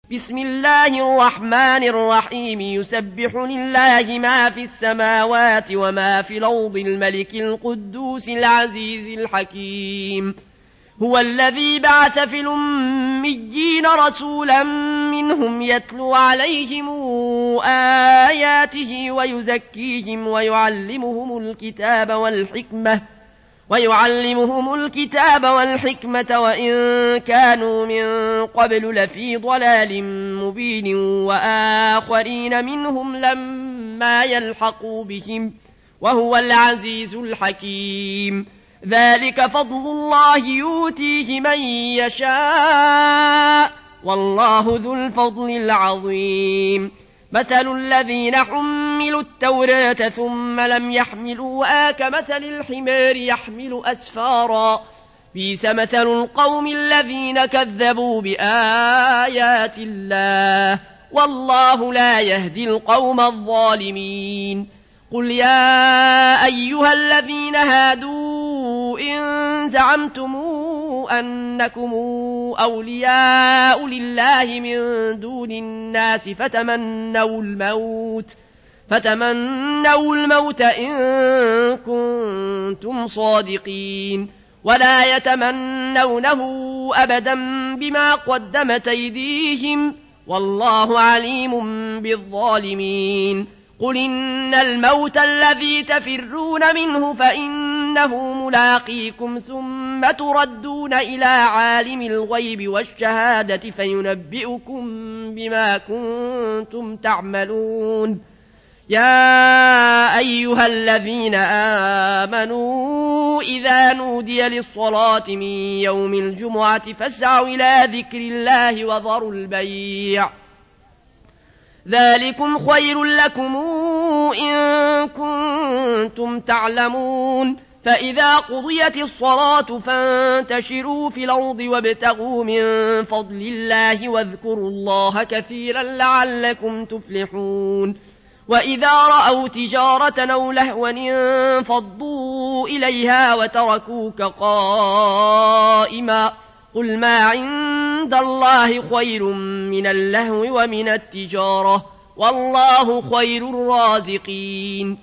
بسم الله الرحمن الرحيم يسبح لله ما في السماوات وما في الأرض الملك القدوس العزيز الحكيم هو الذي بعث في الأميين رسولا منهم يتلو عليهم آياته ويزكيهم ويعلمهم الكتاب والحكمة وإن كانوا من قبل لفي ضلال مبين وآخرين منهم لما يلحقوا بهم وهو العزيز الحكيم ذلك فضل الله يؤتيه من يشاء والله ذو الفضل العظيم مثل الذين حملوا التوراة ثم لم يحملوها كمثل الحمار يحمل أسفارا بئس مثل القوم الذين كذبوا بآيات الله والله لا يهدي القوم الظالمين قل يا أيها الذين هادوا إن زعمتم أنكم أولياء لله من دون الناس فتمنوا الموت إن كنتم صادقين ولا يتمنونه أبدا بما قدمت أيديهم والله عليم بالظالمين قل إن الموت الذي تفرون منه فإنه ملاقيكم ثم تردون إلى عالم الغيب والشهادة فينبئكم بما كنتم تعملون يا أيها الذين آمنوا إذا نودي للصلاة من يوم الجمعة فاسعوا إلى ذكر الله وذروا البيع ذلكم خير لكم إن كنتم تعلمون فإذا قضيت الصلاة فانتشروا في الأرض وابتغوا من فضل الله واذكروا الله كثيرا لعلكم تفلحون وإذا رأوا تجارة أو لهوا انفضوا إليها وتركوك قائما قل ما عند الله خير من اللهو ومن التجارة والله خير الرازقين